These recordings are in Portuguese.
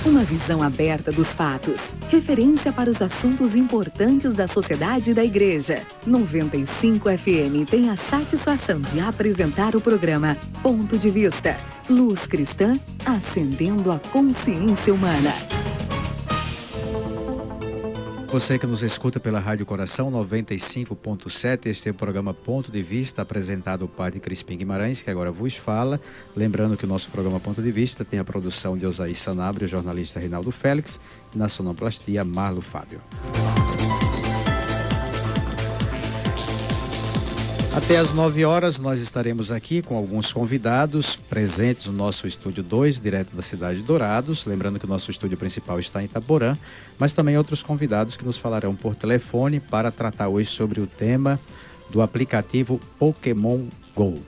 Uma visão aberta dos fatos. Referência para os assuntos importantes da sociedade e da igreja. 95 FM tem a satisfação de apresentar o programa Ponto de Vista. Luz cristã, acendendo a consciência humana. Você que nos escuta pela Rádio Coração 95.7, este é o programa Ponto de Vista, apresentado o padre Crispim Guimarães, que agora vos fala. Lembrando que o nosso programa Ponto de Vista tem a produção de Osaí Sanabria, o jornalista Reinaldo Félix, e na sonoplastia Marlo Fábio. Até às 9 horas nós estaremos aqui com alguns convidados presentes no nosso estúdio 2, direto da cidade de Dourados. Lembrando que o nosso estúdio principal está em Itaporã, mas também outros convidados que nos falarão por telefone para tratar hoje sobre o tema do aplicativo Pokémon Go.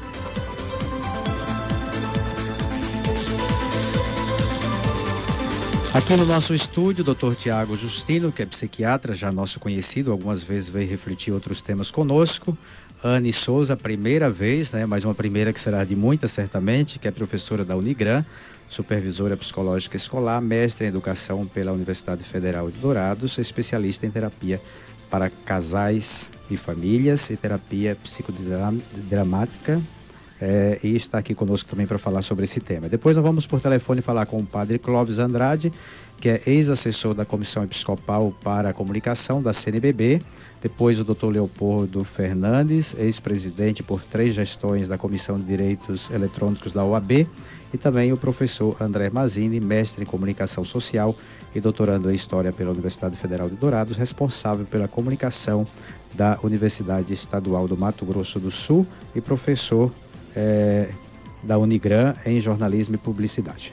Aqui no nosso estúdio, o Dr. Tiago Justino, que é psiquiatra, já nosso conhecido, algumas vezes veio refletir outros temas conosco. Anne Souza, primeira vez, mas uma primeira que será de muitas certamente, que é professora da Unigran, supervisora psicológica escolar, mestre em educação pela Universidade Federal de Dourados, especialista em terapia para casais e famílias e terapia psicodramática, e está aqui conosco também para falar sobre esse tema. Depois nós vamos por telefone falar com o padre Clóvis Andrade, que é ex-assessor da Comissão Episcopal para a Comunicação da CNBB. Depois o Dr. Leopoldo Fernandes, ex-presidente por 3 gestões da Comissão de Direitos Eletrônicos da OAB. E também o professor André Mazini, mestre em Comunicação Social e doutorando em História pela Universidade Federal de Dourados, responsável pela comunicação da Universidade Estadual do Mato Grosso do Sul e professor da Unigran em Jornalismo e Publicidade.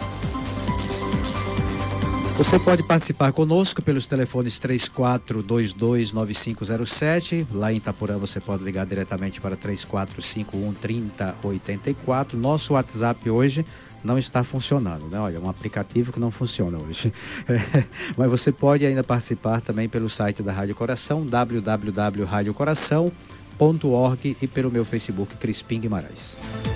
Você pode participar conosco pelos telefones 3422-9507. Lá em Itaporã você pode ligar diretamente para 3451-3084. Nosso WhatsApp hoje não está funcionando, Olha, é um aplicativo que não funciona hoje. Mas você pode ainda participar também pelo site da Rádio Coração, www.radiocoração.org, e pelo meu Facebook, Crispim Guimarães.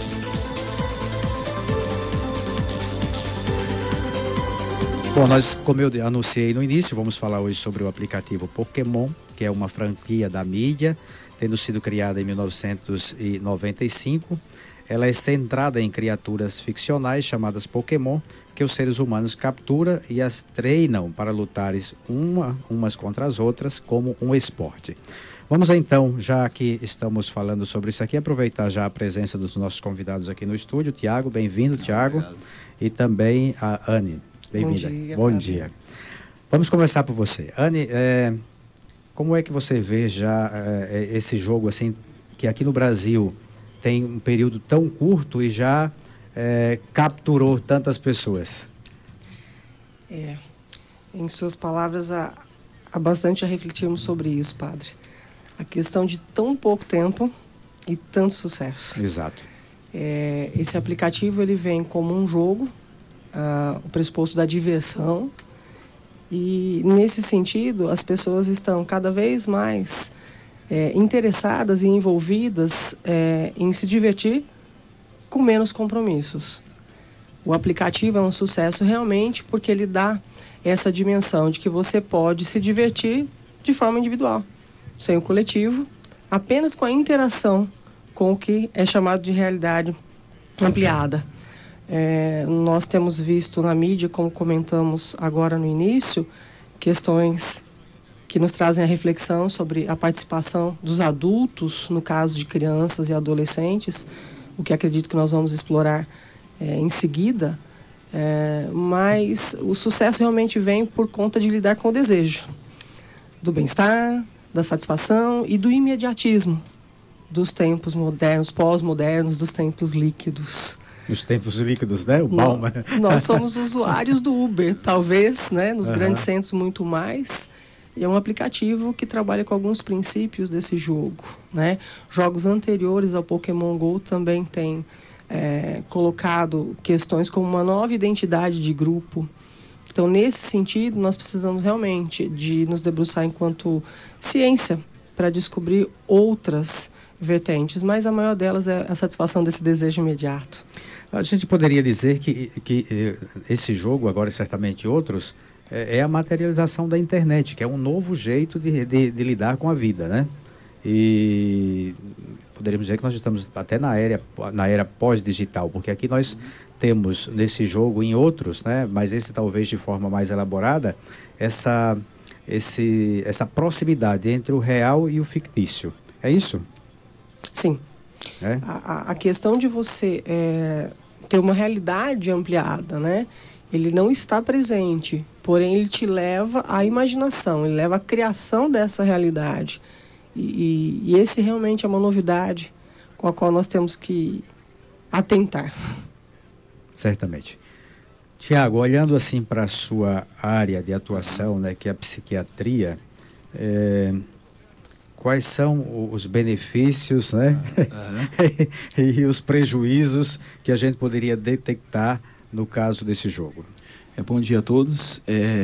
Bom, nós, como eu anunciei no início, vamos falar hoje sobre o aplicativo Pokémon, que é uma franquia da mídia, tendo sido criada em 1995. Ela é centrada em criaturas ficcionais chamadas Pokémon, que os seres humanos capturam e as treinam para lutarem umas contra as outras como um esporte. Vamos então, já que estamos falando sobre isso aqui, aproveitar já a presença dos nossos convidados aqui no estúdio. Tiago, bem-vindo, Tiago. E também a Anne. Bem-vinda. Bom dia. Vamos começar por você. Anne, como é que você vê já esse jogo, assim, que aqui no Brasil tem um período tão curto e já capturou tantas pessoas? Em suas palavras, há bastante a refletirmos sobre isso, padre. A questão de tão pouco tempo e tanto sucesso. Exato. Esse aplicativo ele vem como um jogo, o pressuposto da diversão, e nesse sentido as pessoas estão cada vez mais interessadas e envolvidas em se divertir com menos compromissos. O aplicativo é um sucesso realmente porque ele dá essa dimensão de que você pode se divertir de forma individual, sem o coletivo, apenas com a interação com o que é chamado de realidade ampliada. Nós temos visto na mídia, como comentamos agora no início, questões que nos trazem a reflexão sobre a participação dos adultos, no caso de crianças e adolescentes, o que acredito que nós vamos explorar em seguida, mas o sucesso realmente vem por conta de lidar com o desejo do bem-estar, da satisfação e do imediatismo dos tempos modernos, pós-modernos, dos tempos líquidos. Os tempos líquidos, né? O Balma. Nós somos usuários do Uber, talvez, nos grandes centros muito mais. E é um aplicativo que trabalha com alguns princípios desse jogo, Jogos anteriores ao Pokémon Go também têm colocado questões como uma nova identidade de grupo. Então, nesse sentido, nós precisamos realmente de nos debruçar enquanto ciência para descobrir outras vertentes, mas a maior delas é a satisfação desse desejo imediato. A gente poderia dizer que esse jogo, agora e certamente outros, é a materialização da internet, que é um novo jeito de lidar com a vida, né? E poderíamos dizer que nós estamos até na era pós-digital, porque aqui nós temos nesse jogo, em outros, né? Mas esse talvez de forma mais elaborada, essa proximidade entre o real e o fictício. É isso? Sim. É? A questão de você ter uma realidade ampliada, né? Ele não está presente, porém ele te leva à imaginação, ele leva à criação dessa realidade. E esse realmente é uma novidade com a qual nós temos que atentar. Certamente. Tiago, olhando assim para a sua área de atuação, né, que é a psiquiatria, quais são os benefícios, né, e os prejuízos que a gente poderia detectar no caso desse jogo? Bom dia a todos.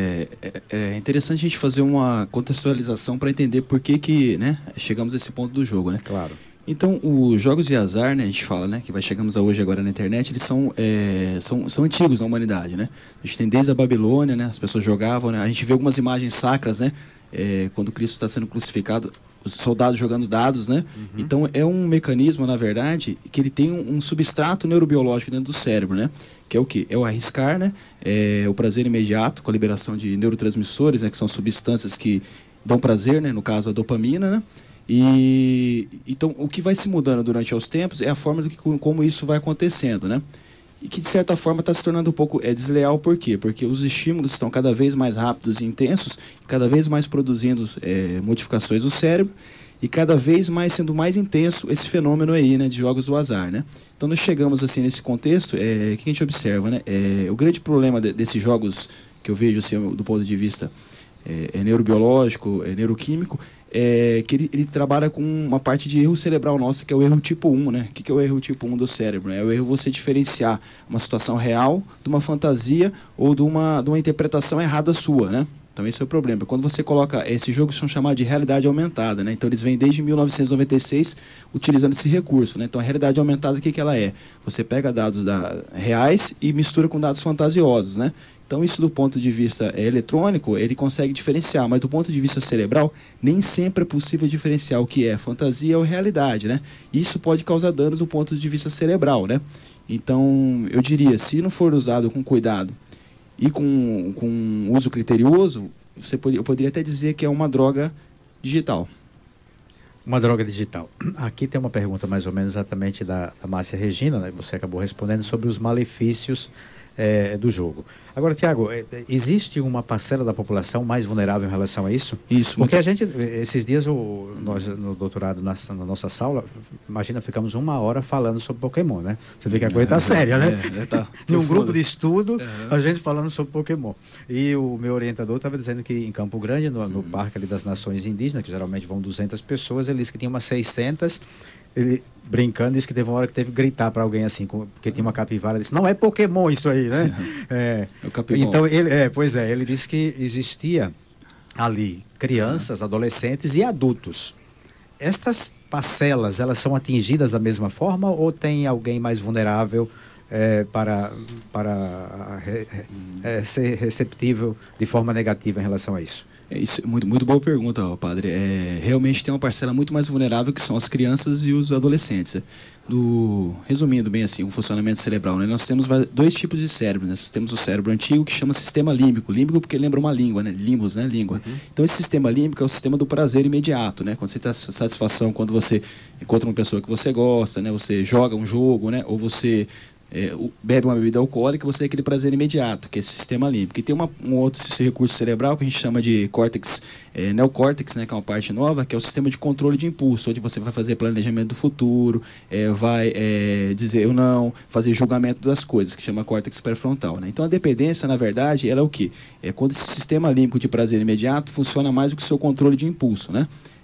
É interessante a gente fazer uma contextualização para entender por que né, chegamos a esse ponto do jogo, né? Claro. Então, os jogos de azar, né, a gente fala, né, que chegamos a hoje agora na internet, eles são antigos na humanidade, né? A gente tem desde a Babilônia, né, as pessoas jogavam, né? A gente vê algumas imagens sacras, né? Quando Cristo está sendo crucificado, os soldados jogando dados, né? Uhum. Então, é um mecanismo, na verdade, que ele tem um substrato neurobiológico dentro do cérebro, né? Que é o quê? É o arriscar, né? É o prazer imediato, com a liberação de neurotransmissores, né? Que são substâncias que dão prazer, né? No caso, a dopamina, né? Então, o que vai se mudando durante os tempos é a forma como isso vai acontecendo, né? E que, de certa forma, está se tornando um pouco desleal. Por quê? Porque os estímulos estão cada vez mais rápidos e intensos, cada vez mais produzindo modificações do cérebro e cada vez mais sendo mais intenso esse fenômeno aí, né, de jogos do azar, né? Então, nós chegamos, assim, nesse contexto, o que a gente observa, né? O grande problema desses jogos que eu vejo, assim, do ponto de vista neurobiológico, neuroquímico, que ele trabalha com uma parte de erro cerebral nossa, que é o erro tipo 1, né? O que é o erro tipo 1 do cérebro? Né? É o erro você diferenciar uma situação real de uma fantasia ou de uma interpretação errada sua, né? Então esse é o problema. Quando você coloca esse jogo, são chamados de realidade aumentada, né? Então eles vêm desde 1996 utilizando esse recurso, né? Então a realidade aumentada, o que ela é? Você pega dados reais e mistura com dados fantasiosos, né? Então isso do ponto de vista eletrônico, ele consegue diferenciar, mas do ponto de vista cerebral, nem sempre é possível diferenciar o que é fantasia ou realidade, né? Isso pode causar danos do ponto de vista cerebral, né? Então, eu diria, se não for usado com cuidado e com uso criterioso, eu poderia até dizer que é uma droga digital. Uma droga digital. Aqui tem uma pergunta mais ou menos exatamente da Márcia Regina, né? Você acabou respondendo sobre os malefícios do jogo. Agora, Tiago, existe uma parcela da população mais vulnerável em relação a isso? Isso. Porque a gente, esses dias, nós no doutorado, na nossa sala, imagina, ficamos 1 hora falando sobre Pokémon, né? Você vê que a coisa está séria, né? Tá Num grupo de estudo, a gente falando sobre Pokémon. E o meu orientador estava dizendo que em Campo Grande, no Parque ali das Nações Indígenas, que geralmente vão 200 pessoas, ele disse que tinha umas 600. Ele, brincando, disse que teve uma hora que teve que gritar para alguém assim, porque tinha uma capivara, disse, não é Pokémon isso aí, né? É o capivara. Então, ele disse que existia ali crianças, adolescentes e adultos. Estas parcelas, elas são atingidas da mesma forma ou tem alguém mais vulnerável para ser receptível de forma negativa em relação a isso? Isso, muito boa pergunta, padre. Realmente tem uma parcela muito mais vulnerável, que são as crianças e os adolescentes. Resumindo bem assim, o funcionamento cerebral, né? Nós temos 2 tipos de cérebros, né? Nós temos o cérebro antigo, que chama sistema límbico. Límbico porque lembra uma língua, né? Limbus, né? Língua. Uhum. Então esse sistema límbico é o sistema do prazer imediato, né? Quando você tem satisfação, quando você encontra uma pessoa que você gosta, né? Você joga um jogo, né? Ou você bebe uma bebida alcoólica, você tem aquele prazer imediato, que é esse sistema límbico. E tem um outro recurso cerebral que a gente chama de córtex, neocórtex, né, que é uma parte nova, que é o sistema de controle de impulso, onde você vai fazer planejamento do futuro, vai dizer ou não, fazer julgamento das coisas, que chama córtex pré-frontal, né? Então a dependência, na verdade, ela é o quê? É quando esse sistema límbico de prazer imediato funciona mais do que o seu controle de impulso, né?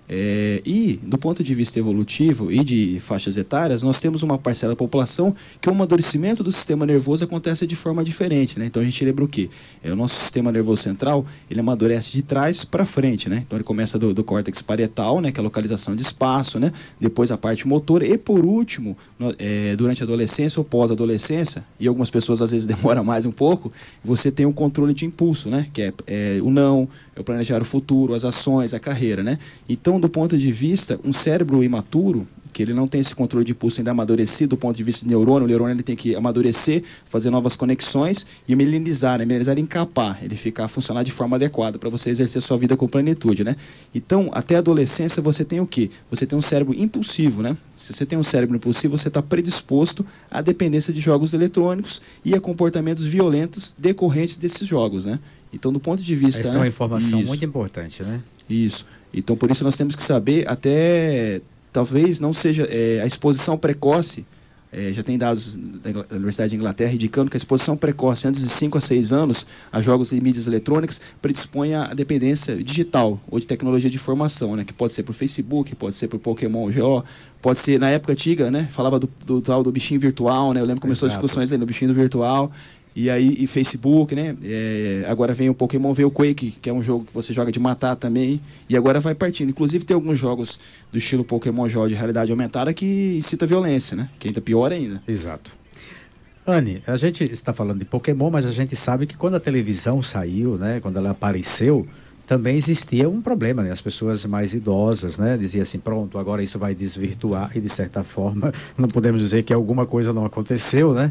E, do ponto de vista evolutivo e de faixas etárias, nós temos uma parcela da população que o amadurecimento do sistema nervoso acontece de forma diferente, né? Então, a gente lembra o quê? O nosso sistema nervoso central, ele amadurece de trás para frente, né? Então, ele começa do córtex parietal, né? Que é a localização de espaço, né? Depois, a parte motora. E, por último, durante a adolescência ou pós-adolescência, e algumas pessoas, às vezes, demoram mais um pouco, você tem um controle de impulso, né? Que é o não, é o planejar o futuro, as ações, a carreira, né? Então, do ponto de vista, um cérebro imaturo, que ele não tem esse controle de impulso ainda amadurecido do ponto de vista de neurônio, o neurônio ele tem que amadurecer, fazer novas conexões e milenizar, né? Milenizar é encapar, ele ficar funcionar de forma adequada para você exercer sua vida com plenitude, né? Então, até a adolescência você tem o quê? Você tem um cérebro impulsivo, né? Se você tem um cérebro impulsivo, você está predisposto à dependência de jogos eletrônicos e a comportamentos violentos decorrentes desses jogos, né? Então, do ponto de vista... Essa é uma informação muito importante, né? Isso. Então, por isso nós temos que saber até... Talvez não seja a exposição precoce, já tem dados da Universidade de Inglaterra indicando que a exposição precoce antes de 5 a 6 anos a jogos e mídias eletrônicas predispõe à dependência digital ou de tecnologia de informação, né? Que pode ser por Facebook, pode ser por Pokémon GO, pode ser, na época antiga, né? Falava do tal do bichinho virtual, né? Eu lembro que começou as discussões aí no bichinho virtual. E aí, Facebook, né? Agora vem o Pokémon, vem o Quake, que é um jogo que você joga de matar também. E agora vai partindo. Inclusive, tem alguns jogos do estilo Pokémon GO de realidade aumentada que incita violência, né? Que ainda pior ainda. Exato. Anne, a gente está falando de Pokémon, mas a gente sabe que quando a televisão saiu, né? Quando ela apareceu, também existia um problema, né? As pessoas mais idosas, né? Diziam assim, pronto, agora isso vai desvirtuar. E, de certa forma, não podemos dizer que alguma coisa não aconteceu, né?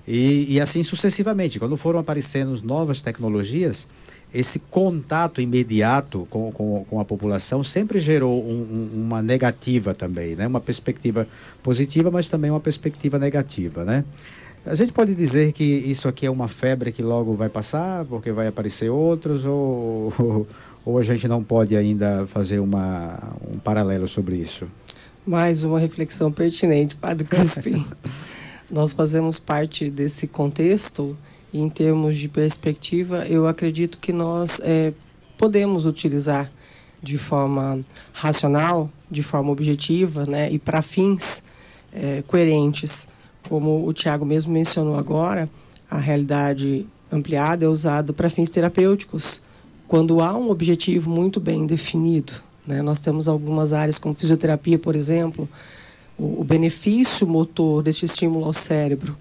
E assim sucessivamente. Quando foram aparecendo novas tecnologias, esse contato imediato com a população sempre gerou uma negativa também, né? Uma perspectiva positiva, mas também uma perspectiva negativa, né? A gente pode dizer que isso aqui é uma febre que logo vai passar, porque vai aparecer outros, ou a gente não pode ainda fazer um paralelo sobre isso? Mais uma reflexão pertinente, Padre Crispim. Nós fazemos parte desse contexto e, em termos de perspectiva, eu acredito que nós podemos utilizar de forma racional, de forma objetiva, né, e para fins coerentes. Como o Tiago mesmo mencionou agora, a realidade ampliada é usada para fins terapêuticos, quando há um objetivo muito bem definido, né? Nós temos algumas áreas, como fisioterapia, por exemplo, o benefício motor deste estímulo ao cérebro.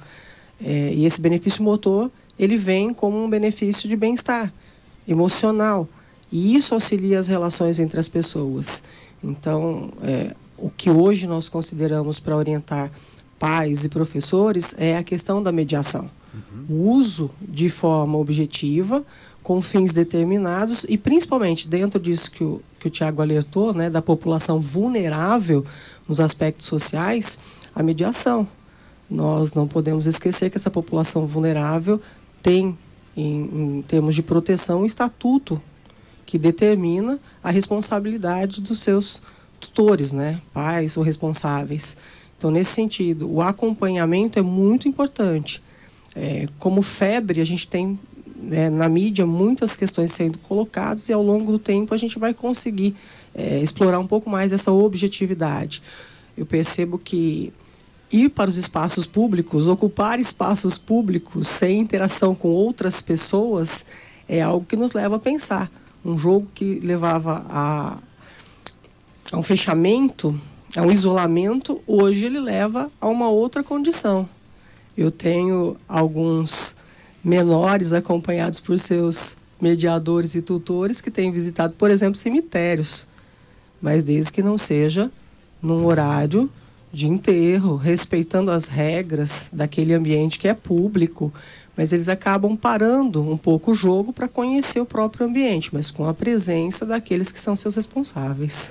E esse benefício motor, ele vem como um benefício de bem-estar emocional. E isso auxilia as relações entre as pessoas. Então, o que hoje nós consideramos para orientar pais e professores é a questão da mediação. O uso de forma objetiva, com fins determinados e, principalmente, dentro disso que o Tiago alertou, né, da população vulnerável nos aspectos sociais, a mediação. Nós não podemos esquecer que essa população vulnerável tem, em termos de proteção, um estatuto que determina a responsabilidade dos seus tutores, né, pais ou responsáveis. Então, nesse sentido, o acompanhamento é muito importante. Como febre, a gente tem na mídia muitas questões sendo colocadas e ao longo do tempo a gente vai conseguir explorar um pouco mais essa objetividade. Eu percebo que ir para os espaços públicos, ocupar espaços públicos sem interação com outras pessoas é algo que nos leva a pensar. Um jogo que levava a um fechamento, a um isolamento, hoje ele leva a uma outra condição. Eu tenho alguns menores acompanhados por seus mediadores e tutores que têm visitado, por exemplo, cemitérios, mas desde que não seja num horário de enterro, respeitando as regras daquele ambiente que é público, mas eles acabam parando um pouco o jogo para conhecer o próprio ambiente, mas com a presença daqueles que são seus responsáveis.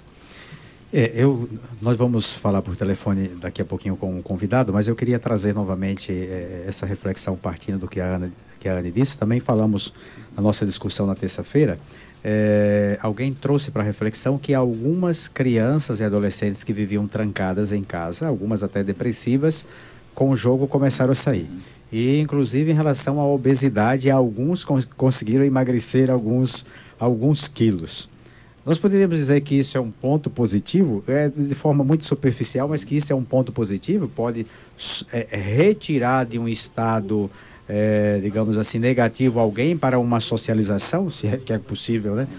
Nós vamos falar por telefone daqui a pouquinho com o convidado, mas eu queria trazer novamente essa reflexão partindo do que a Anne disse. Também falamos na nossa discussão na terça-feira. Alguém trouxe para a reflexão que algumas crianças e adolescentes que viviam trancadas em casa, algumas até depressivas, com o jogo começaram a sair. E, inclusive, em relação à obesidade, alguns conseguiram emagrecer alguns quilos. Nós poderíamos dizer que isso é um ponto positivo, de forma muito superficial, mas que isso é um ponto positivo, pode retirar de um estado, digamos assim, negativo alguém para uma socialização, se é que é possível, né?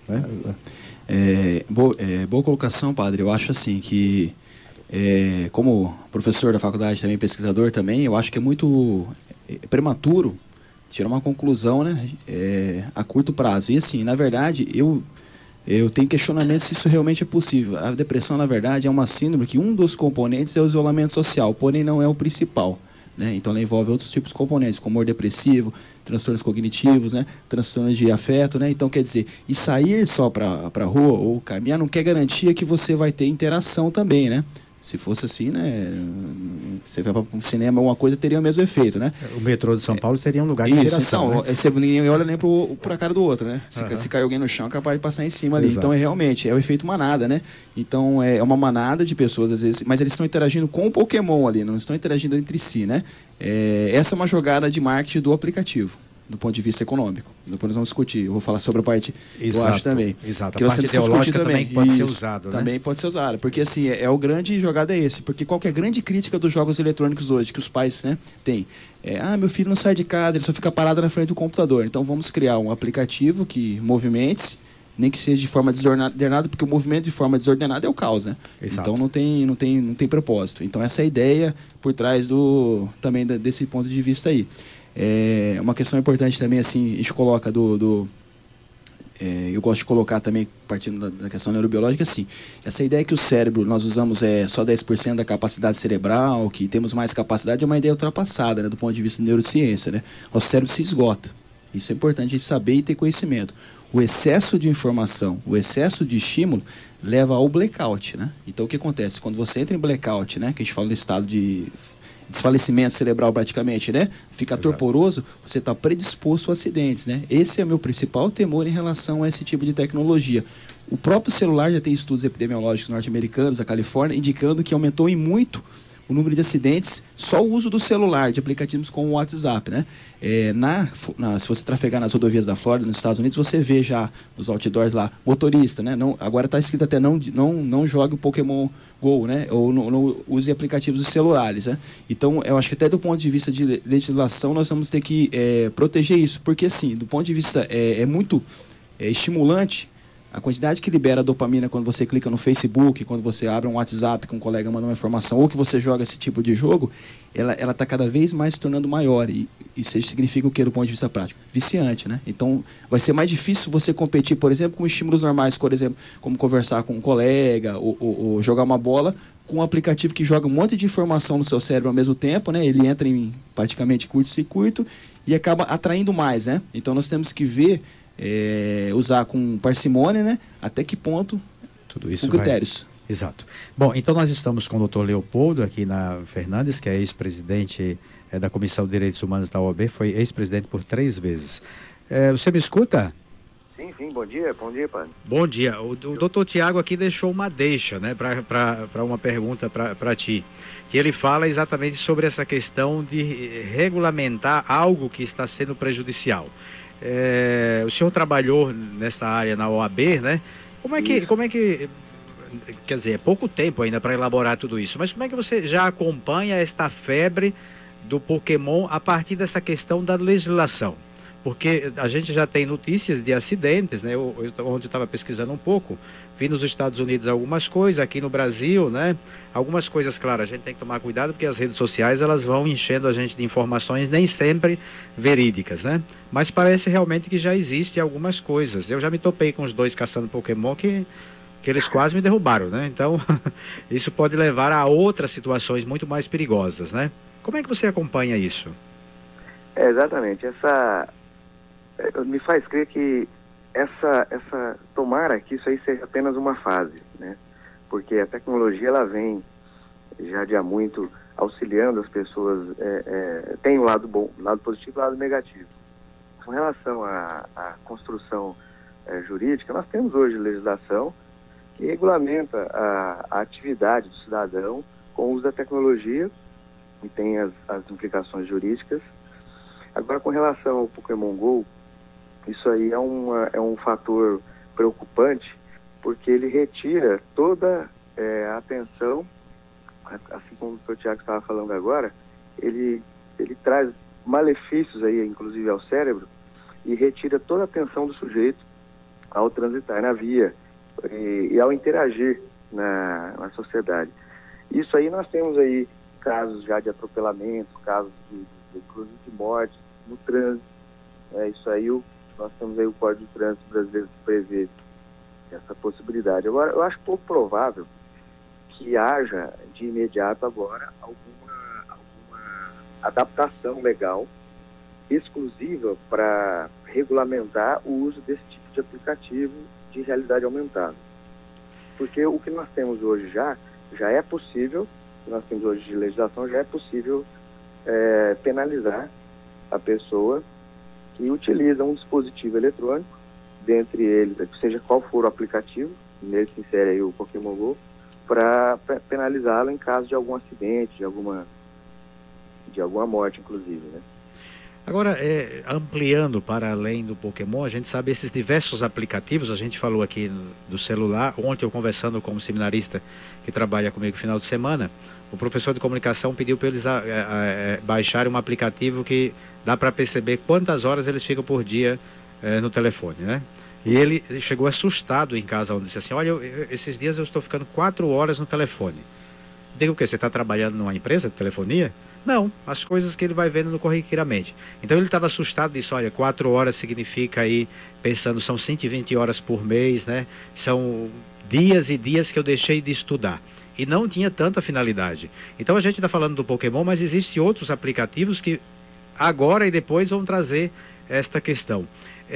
Boa colocação, padre. Eu acho assim que, como professor da faculdade, também pesquisador também, eu acho que é muito prematuro tirar uma conclusão, né, a curto prazo. E assim, na verdade, eu tenho questionamento se isso realmente é possível. A depressão, na verdade, é uma síndrome que um dos componentes é o isolamento social, porém não é o principal, né? Então ela envolve outros tipos de componentes, como humor depressivo, transtornos cognitivos, né, transtornos de afeto, né? Então, quer dizer, e sair só para a rua ou caminhar não quer garantia que você vai ter interação também, né? Se fosse assim, né, você vai para um cinema, alguma coisa teria o mesmo efeito, né? O metrô de São Paulo seria um lugar de interação, então, né? Ninguém olha nem para a cara do outro, né? Se cair alguém no chão, é capaz de passar em cima ali. Exato. Então, realmente, é o efeito manada, né? Então, é uma manada de pessoas, às vezes, mas eles estão interagindo com o Pokémon ali, não estão interagindo entre si, né? Essa é uma jogada de marketing do aplicativo, do ponto de vista econômico. Depois nós vamos discutir. Eu vou falar sobre a parte, eu acho também. Exato. A parte ideológica também pode ser usada, né? Também pode ser usada. Porque, assim, o grande jogada é esse. Porque qual que é a grande crítica dos jogos eletrônicos hoje, que os pais, né, têm? Meu filho não sai de casa, ele só fica parado na frente do computador. Então, vamos criar um aplicativo que movimente, nem que seja de forma desordenada, porque o movimento de forma desordenada é o caos, né? Exato. Então, não tem propósito. Então, essa é a ideia por trás também desse ponto de vista aí. Uma questão importante também, assim, a gente coloca eu gosto de colocar também, partindo da questão neurobiológica, assim, essa ideia que o cérebro, nós usamos só 10% da capacidade cerebral, que temos mais capacidade, é uma ideia ultrapassada, né, do ponto de vista da neurociência, né? Nosso cérebro se esgota. Isso é importante a gente saber e ter conhecimento. O excesso de informação, o excesso de estímulo leva ao blackout, né? Então, o que acontece? Quando você entra em blackout, né, que a gente fala no estado de desfalecimento cerebral praticamente, né? Fica torporoso, você está predisposto a acidentes, né? Esse é o meu principal temor em relação a esse tipo de tecnologia. O próprio celular já tem estudos epidemiológicos norte-americanos, da Califórnia, indicando que aumentou em muito o número de acidentes, só o uso do celular, de aplicativos como o WhatsApp, né? Se você trafegar nas rodovias da Flórida, nos Estados Unidos, você vê já nos outdoors lá, motorista, né? Agora está escrito até não jogue o Pokémon Go, né? Ou não use aplicativos dos celulares, né? Então, eu acho que até do ponto de vista de legislação, nós vamos ter que proteger isso, porque assim, do ponto de vista muito estimulante, a quantidade que libera dopamina quando você clica no Facebook, quando você abre um WhatsApp que um colega manda uma informação, ou que você joga esse tipo de jogo, ela está cada vez mais se tornando maior. E isso significa o que do ponto de vista prático? Viciante, né? Então, vai ser mais difícil você competir, por exemplo, com estímulos normais, por exemplo, como conversar com um colega, ou jogar uma bola, com um aplicativo que joga um monte de informação no seu cérebro ao mesmo tempo, né? Ele entra em praticamente curto-circuito e acaba atraindo mais, né? Então, nós temos que ver, usar com parcimônia, né? Até que ponto, tudo isso com critérios. Exato. Bom, então nós estamos com o Dr. Leopoldo aqui na Fernandes, que é ex-presidente da Comissão de Direitos Humanos da OAB, foi ex-presidente por 3 vezes. Você me escuta? Sim, bom dia, padre. Bom dia. O Dr. Tiago aqui deixou uma deixa, né, para uma pergunta para ti, que ele fala exatamente sobre essa questão de regulamentar algo que está sendo prejudicial. O senhor trabalhou nessa área na OAB, né? Como é que quer dizer, é pouco tempo ainda para elaborar tudo isso, mas como é que você já acompanha esta febre do Pokémon a partir dessa questão da legislação? Porque a gente já tem notícias de acidentes, né? Onde eu estava pesquisando um pouco, vi nos Estados Unidos algumas coisas, aqui no Brasil, né? Algumas coisas, claro, a gente tem que tomar cuidado porque as redes sociais, elas vão enchendo a gente de informações nem sempre verídicas, né? Mas parece realmente que já existe algumas coisas. Eu já me topei com os 2 caçando Pokémon que eles quase me derrubaram, né? Então, isso pode levar a outras situações muito mais perigosas, né? Como é que você acompanha isso? Exatamente. Me faz crer que tomara que isso aí seja apenas uma fase, né? Porque a tecnologia, ela vem já de há muito auxiliando as pessoas, tem um lado bom, lado positivo e lado negativo. Com relação à construção jurídica, nós temos hoje legislação que regulamenta a atividade do cidadão com o uso da tecnologia e tem as implicações jurídicas. Agora, com relação ao Pokémon Go, isso aí é um fator preocupante, porque ele retira toda a atenção, assim como o Dr. Tiago estava falando agora, ele traz malefícios aí, inclusive ao cérebro, e retira toda a atenção do sujeito ao transitar na via e ao interagir na sociedade. Isso aí nós temos aí casos já de atropelamento, casos inclusive de morte no trânsito. Isso aí nós temos aí o Código de Trânsito brasileiro que prevê essa possibilidade. Agora, eu acho pouco provável que haja de imediato agora alguma adaptação legal exclusiva para regulamentar o uso desse tipo de aplicativo de realidade aumentada. Porque o que nós temos hoje já é possível, o que nós temos hoje de legislação, já é possível penalizar a pessoa que utiliza um dispositivo eletrônico, dentre eles, seja qual for o aplicativo, nele se insere aí o Pokémon GO, para penalizá-lo em caso de algum acidente, de alguma morte, inclusive, né? Agora, ampliando para além do Pokémon, a gente sabe esses diversos aplicativos, a gente falou aqui do celular. Ontem eu conversando com um seminarista que trabalha comigo no final de semana, o professor de comunicação pediu para eles baixarem um aplicativo que dá para perceber quantas horas eles ficam por dia no telefone, né? E ele chegou assustado em casa, onde disse assim, olha, esses dias eu estou ficando 4 horas no telefone. Digo o quê? Você está trabalhando numa empresa de telefonia? Não, as coisas que ele vai vendo no corriqueiramente. Então ele estava assustado, disse, olha, 4 horas significa aí, pensando, são 120 horas por mês, né? São dias e dias que eu deixei de estudar. E não tinha tanta finalidade. Então a gente está falando do Pokémon, mas existem outros aplicativos que agora e depois vão trazer esta questão.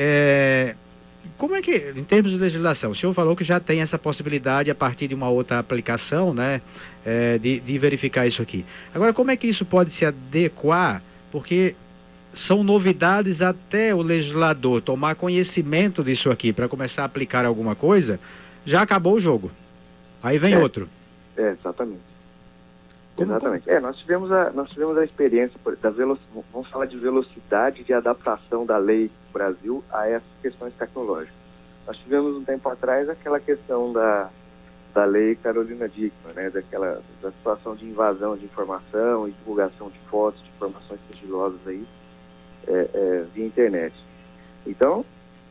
Como é que, em termos de legislação, o senhor falou que já tem essa possibilidade a partir de uma outra aplicação, né, de verificar isso aqui. Agora, como é que isso pode se adequar? Porque são novidades até o legislador tomar conhecimento disso aqui para começar a aplicar alguma coisa, já acabou o jogo. Aí vem outro. Exatamente. Exatamente. Nós tivemos a experiência vamos falar de velocidade de adaptação da lei do Brasil a essas questões tecnológicas. Nós tivemos um tempo atrás aquela questão da lei Carolina Dickmann, né, da situação de invasão de informação e divulgação de fotos, de informações sigilosas aí via internet. Então,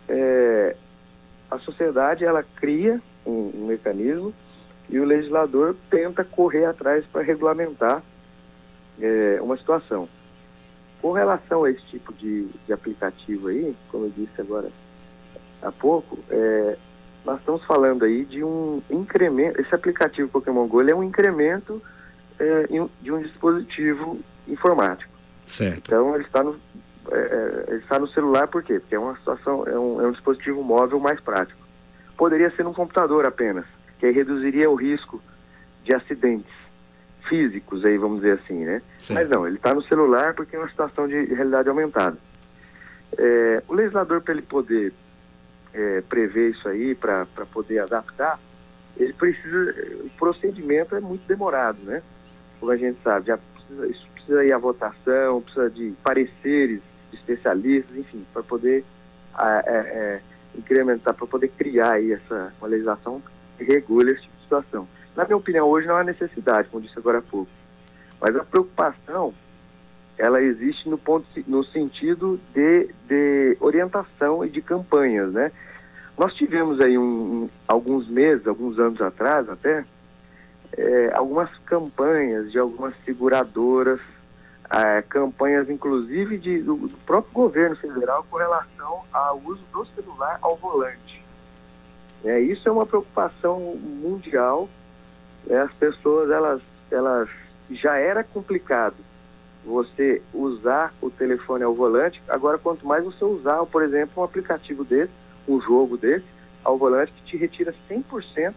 a sociedade ela cria um mecanismo e o legislador tenta correr atrás para regulamentar uma situação. Com relação a esse tipo de aplicativo aí, como eu disse agora há pouco, nós estamos falando aí de um incremento. Esse aplicativo Pokémon GO ele é um incremento de um dispositivo informático. Certo. Então ele está no celular, por quê? Porque é uma situação, é um dispositivo móvel mais prático. Poderia ser num computador apenas, que aí reduziria o risco de acidentes físicos, aí vamos dizer assim, né? Sim. Mas não, ele está no celular porque é uma situação de realidade aumentada. O legislador, para ele poder prever isso aí, para poder adaptar, ele precisa, o procedimento é muito demorado, né? Como a gente sabe, isso precisa ir à votação, precisa de pareceres de especialistas, enfim, para poder incrementar, para poder criar aí uma legislação que regule esse tipo de situação. Na minha opinião, hoje não há necessidade, como disse agora há pouco. Mas a preocupação, ela existe no sentido de orientação e de campanhas, né? Nós tivemos aí alguns meses, alguns anos atrás até, algumas campanhas de algumas seguradoras, campanhas inclusive do próprio governo federal com relação ao uso do celular ao volante. Isso é uma preocupação mundial. As pessoas, elas já era complicado você usar o telefone ao volante, agora quanto mais você usar, por exemplo, um aplicativo desse, um jogo desse, ao volante, que te retira 100%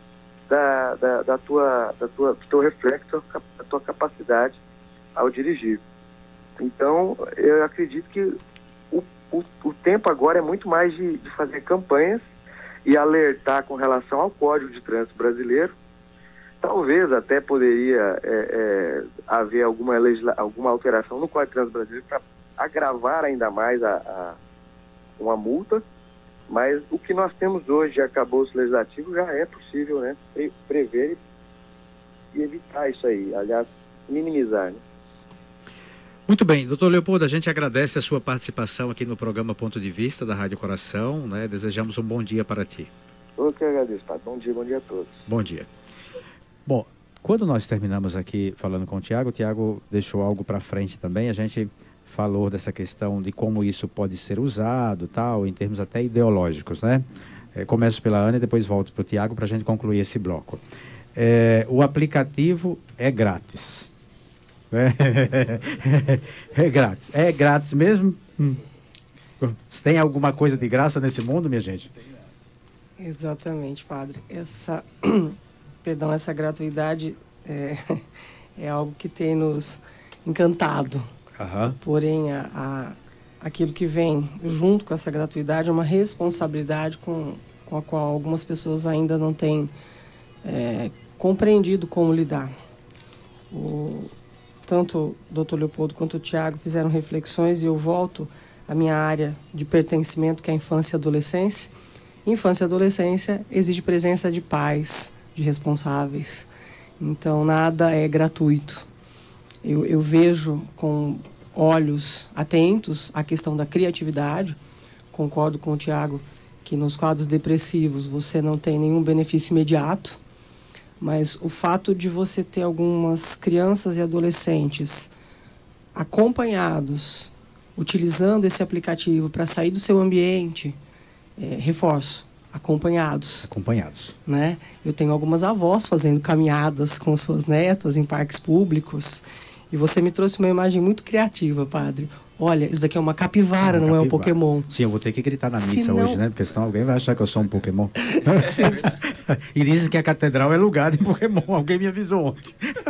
do teu reflexo, da tua capacidade ao dirigir. Então, eu acredito que o tempo agora é muito mais de fazer campanhas e alertar com relação ao Código de Trânsito brasileiro. Talvez até poderia haver alguma alteração no Código de Trânsito brasileiro para agravar ainda mais uma multa, Mas o que nós temos hoje de arcabouço legislativo já é possível, né, prever e evitar isso aí, aliás, minimizar, né? Muito bem, doutor Leopoldo, a gente agradece a sua participação aqui no programa Ponto de Vista da Rádio Coração, né? Desejamos um bom dia para ti. Eu que agradeço, tá? Bom dia a todos. Bom dia. Bom, quando nós terminamos aqui falando com o Tiago deixou algo para frente também, a gente falou dessa questão de como isso pode ser usado, tal, em termos até ideológicos, né? Começo pela Ana e depois volto para o Tiago para a gente concluir esse bloco. O aplicativo é grátis. É grátis. É grátis mesmo? Tem alguma coisa de graça nesse mundo, minha gente? Exatamente, padre. Essa gratuidade é algo que tem nos encantado. Uhum. Porém, aquilo que vem junto com essa gratuidade é uma responsabilidade com a qual algumas pessoas ainda não têm compreendido como lidar. Tanto o Dr. Leopoldo quanto o Tiago fizeram reflexões e eu volto à minha área de pertencimento, que é a infância e adolescência. Infância e adolescência exige presença de pais, de responsáveis. Então, nada é gratuito. Eu vejo com olhos atentos a questão da criatividade. Concordo com o Tiago que nos quadros depressivos você não tem nenhum benefício imediato. Mas o fato de você ter algumas crianças e adolescentes acompanhados, utilizando esse aplicativo para sair do seu ambiente, reforço, acompanhados. Né? Eu tenho algumas avós fazendo caminhadas com suas netas em parques públicos e você me trouxe uma imagem muito criativa, padre. Olha, isso daqui é uma capivara, não é um Pokémon. Sim, eu vou ter que gritar na missa hoje, né? Porque senão alguém vai achar que eu sou um Pokémon. E dizem que a catedral é lugar de Pokémon. Alguém me avisou ontem.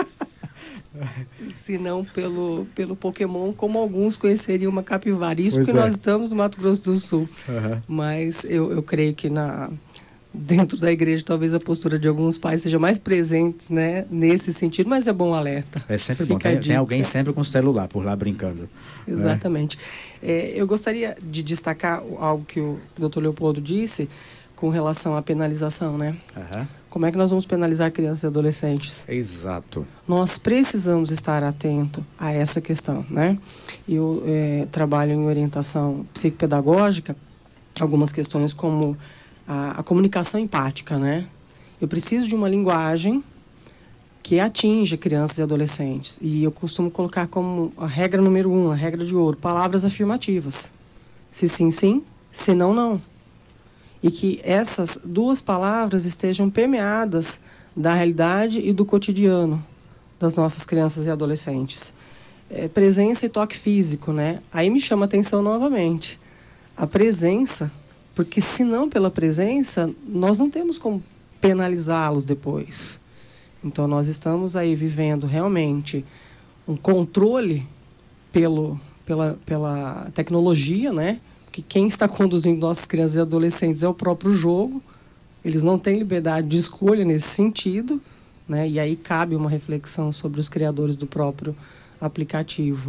Se não pelo Pokémon, como alguns conheceriam uma capivara. Isso pois porque nós estamos no Mato Grosso do Sul. Uhum. Mas eu creio que dentro da igreja talvez a postura de alguns pais seja mais presente, né, nesse sentido, mas é bom alerta. É sempre bom, tem alguém sempre com o celular por lá brincando. Exatamente. Né? Eu gostaria de destacar algo que o Dr. Leopoldo disse com relação à penalização, né? Uhum. Como é que nós vamos penalizar crianças e adolescentes? Exato. Nós precisamos estar atento a essa questão, né? Eu trabalho em orientação psicopedagógica, algumas questões como a comunicação empática, né? Eu preciso de uma linguagem que atinja crianças e adolescentes. E eu costumo colocar como a regra número 1, a regra de ouro, palavras afirmativas. Se sim, sim, se não, não. E que essas duas palavras estejam permeadas da realidade e do cotidiano das nossas crianças e adolescentes. Presença e toque físico, né? Aí me chama a atenção novamente. A presença, porque se não pela presença, nós não temos como penalizá-los depois. Então, nós estamos aí vivendo realmente um controle pela tecnologia, né? Porque quem está conduzindo nossas crianças e adolescentes é o próprio jogo. Eles não têm liberdade de escolha nesse sentido, né? E aí cabe uma reflexão sobre os criadores do próprio aplicativo.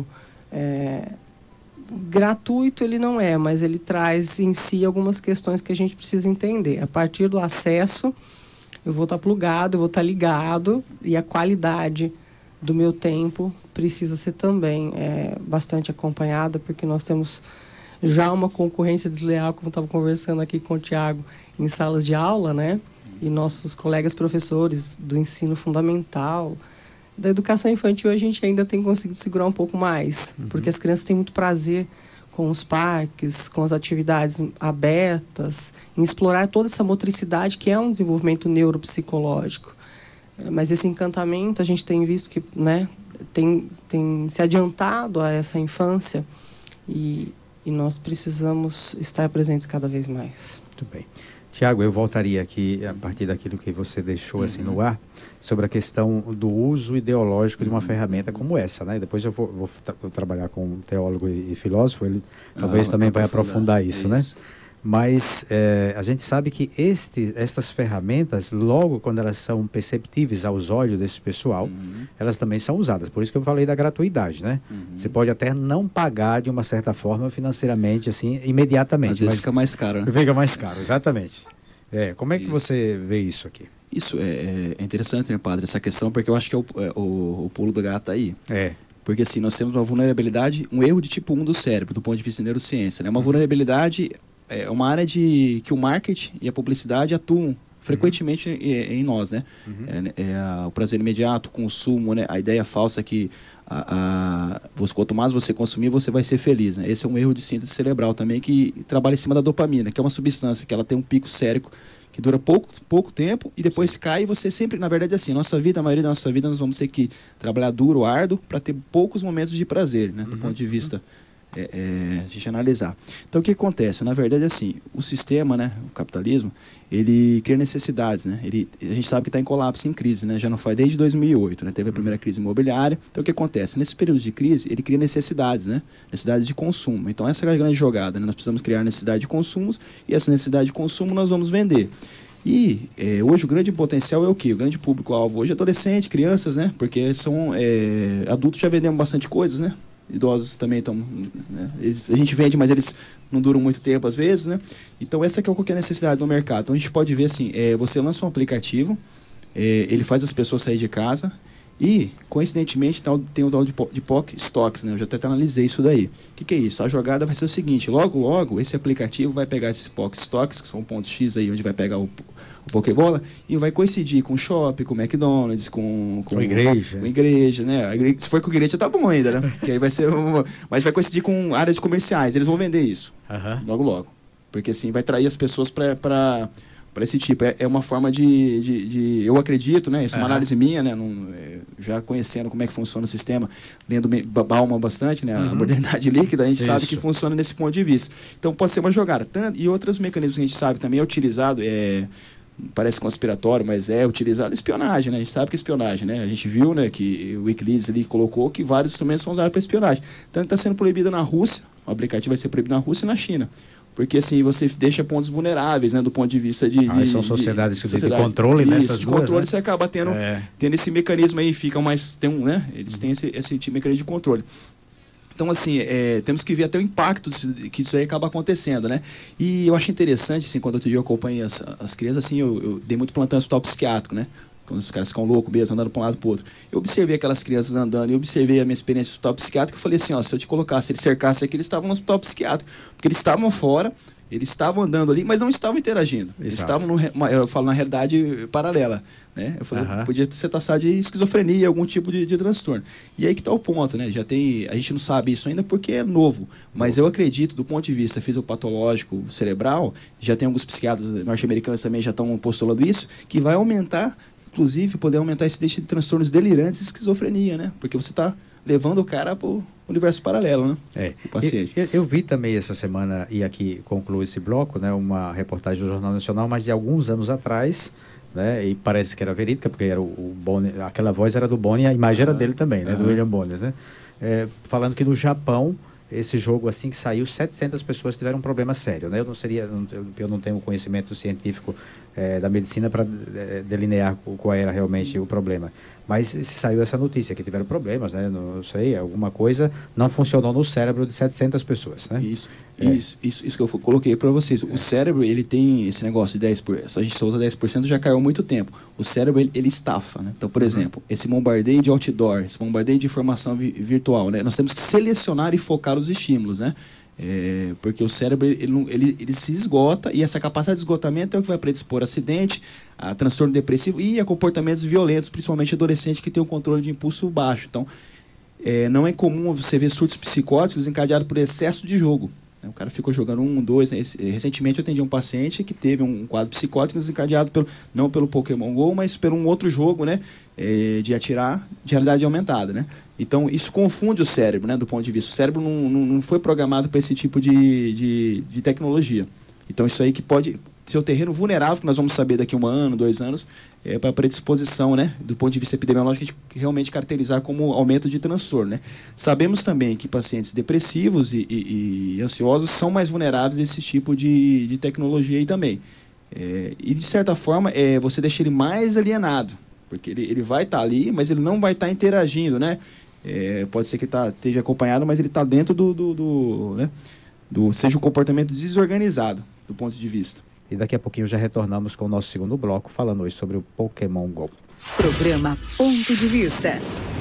Gratuito ele não é, mas ele traz em si algumas questões que a gente precisa entender. A partir do acesso, eu vou estar plugado, eu vou estar ligado, e a qualidade do meu tempo precisa ser também bastante acompanhada, porque nós temos já uma concorrência desleal, como eu estava conversando aqui com o Tiago, em salas de aula, né? E nossos colegas professores do ensino fundamental, da educação infantil, a gente ainda tem conseguido segurar um pouco mais, porque as crianças têm muito prazer com os parques, com as atividades abertas, em explorar toda essa motricidade que é um desenvolvimento neuropsicológico. Mas esse encantamento a gente tem visto que, né, tem se adiantado a essa infância e nós precisamos estar presentes cada vez mais. Muito bem. Tiago, eu voltaria aqui, a partir daquilo que você deixou assim no ar, sobre a questão do uso ideológico de uma ferramenta como essa, né? Depois eu vou trabalhar com um teólogo e filósofo, ele talvez também vai aprofundar isso, né? Mas a gente sabe que estas ferramentas, logo quando elas são perceptíveis aos olhos desse pessoal, elas também são usadas. Por isso que eu falei da gratuidade, né? Você pode até não pagar de uma certa forma financeiramente, assim, imediatamente. Às vezes fica mais caro, né? Fica mais caro, exatamente. Como é que você vê isso aqui? Isso é interessante, né, padre, essa questão, porque eu acho que o pulo do gato aí. Porque assim, nós temos uma vulnerabilidade, um erro de tipo 1 do cérebro, do ponto de vista de neurociência, né? Uma vulnerabilidade é uma área que o marketing e a publicidade atuam frequentemente em nós, né? O prazer imediato, o consumo, né? A ideia falsa que quanto mais você consumir, você vai ser feliz, né? Esse é um erro de síntese cerebral também, que trabalha em cima da dopamina, que é uma substância que ela tem um pico sérico que dura pouco tempo e depois cai, e você sempre, na verdade, assim, a maioria da nossa vida nós vamos ter que trabalhar duro, árduo, para ter poucos momentos de prazer, né? Do ponto de vista a gente analisar. Então, o que acontece? Na verdade, assim, o sistema, né, o capitalismo, ele cria necessidades, né? A gente sabe que está em colapso, em crise, né? Já não faz desde 2008, né? Teve a primeira crise imobiliária. Então, o que acontece? Nesse período de crise, ele cria necessidades, né? Necessidades de consumo. Então, essa é a grande jogada, né? Nós precisamos criar necessidade de consumos, e essa necessidade de consumo nós vamos vender. E hoje o grande potencial é o quê? O grande público-alvo hoje é adolescente, crianças, né? Porque são adultos, já vendemos bastante coisas, né? Idosos também estão, né? A gente vende, mas eles não duram muito tempo às vezes, né? Então essa que é qualquer necessidade do mercado. Então a gente pode ver assim, você lança um aplicativo, ele faz as pessoas sair de casa e, coincidentemente, tem o tal de POC Stocks, né? Eu já até analisei isso daí. O que é isso? A jogada vai ser o seguinte, logo esse aplicativo vai pegar esses POC Stocks, que são pontos X aí, onde vai pegar o Pokébola, e vai coincidir com o shopping, com o McDonald's, com igreja. Com igreja, né? Se for com igreja, tá bom ainda, né? Que aí vai ser mas vai coincidir com áreas comerciais, eles vão vender isso. Logo. Porque assim, vai atrair as pessoas para esse tipo. É uma forma de eu acredito, né? Isso é uma análise minha, né? Já conhecendo como é que funciona o sistema, lendo Bauman bastante, né? A modernidade líquida, a gente sabe que funciona nesse ponto de vista. Então pode ser uma jogada. E outros mecanismos que a gente sabe também é utilizado, parece conspiratório, mas é utilizado espionagem, né? A gente sabe que é espionagem, né? A gente viu, né, que o Wikileaks ali colocou que vários instrumentos são usados para espionagem. Tanto está sendo proibido na Rússia, o aplicativo vai ser proibido na Rússia e na China. Porque assim, você deixa pontos vulneráveis, né, do ponto de vista de são sociedades de controle nessas de duas, controle, né? Você acaba tendo esse mecanismo aí, né? Eles têm esse mecanismo de controle. Então, assim, temos que ver até o impacto que isso aí acaba acontecendo, né? E eu acho interessante, assim, quando outro dia eu acompanhei as crianças, assim, eu dei muito plantão no hospital psiquiátrico, né? Quando os caras ficam loucos mesmo, andando para um lado e para o outro. Eu observei aquelas crianças andando, eu observei a minha experiência no hospital psiquiátrico, eu falei assim, se eu te colocasse, eles cercassem aqui, eles estavam no hospital psiquiátrico, porque eles estavam fora, eles estavam andando ali, mas não estavam interagindo. Eles estavam, eu falo, na realidade paralela, né? Eu falei, podia ser taxado de esquizofrenia, algum tipo de transtorno. E aí que está o ponto, né? A gente não sabe isso ainda porque é novo, mas eu acredito, do ponto de vista fisiopatológico cerebral, já tem alguns psiquiatras norte-americanos também já estão postulando isso, que vai aumentar, inclusive, poder aumentar esse deixo de transtornos delirantes e esquizofrenia, né? Porque você está levando o cara para o universo paralelo, né? O paciente. Eu vi também essa semana, e aqui concluo esse bloco, né, uma reportagem do Jornal Nacional, mas de alguns anos atrás, né, e parece que era verídica, porque era o Bonner, aquela voz era do Bonner, a imagem era dele também, né, do William Bonner, né? Falando que no Japão, esse jogo assim que saiu, 700 pessoas tiveram um problema sério, né? Eu não tenho conhecimento científico da medicina para delinear qual era realmente o problema. Mas saiu essa notícia que tiveram problemas, né? Não sei, alguma coisa não funcionou no cérebro de 700 pessoas, né? Isso que eu coloquei para vocês. O cérebro, ele tem esse negócio de 10%, a gente só usa 10%, já caiu há muito tempo. O cérebro, ele estafa, né? Então, por exemplo, esse bombardeio de outdoor, esse bombardeio de informação virtual, né? Nós temos que selecionar e focar os estímulos, né? Porque o cérebro ele se esgota, e essa capacidade de esgotamento é o que vai predispor a acidente, a transtorno depressivo e a comportamentos violentos, principalmente adolescente que tem um controle de impulso baixo. Então, não é comum você ver surtos psicóticos encadeados por excesso de jogo. O cara ficou jogando 1, 2... Né? Recentemente eu atendi um paciente que teve um quadro psicótico desencadeado não pelo Pokémon GO, mas por um outro jogo, né? De atirar de realidade aumentada, né? Então, isso confunde o cérebro, né? Do ponto de vista. O cérebro não foi programado para esse tipo de tecnologia. Então, isso aí que pode seu terreno vulnerável, que nós vamos saber daqui a 1 ano, 2 anos, para predisposição, né? Do ponto de vista epidemiológico, a gente realmente caracterizar como aumento de transtorno, né? Sabemos também que pacientes depressivos e ansiosos são mais vulneráveis a esse tipo de tecnologia aí também. E, de certa forma, você deixa ele mais alienado, porque ele vai estar ali, mas ele não vai estar interagindo, né? Pode ser que esteja acompanhado, mas ele está dentro seja um comportamento desorganizado do ponto de vista. E daqui a pouquinho já retornamos com o nosso segundo bloco, falando hoje sobre o Pokémon GO. Programa Ponto de Vista.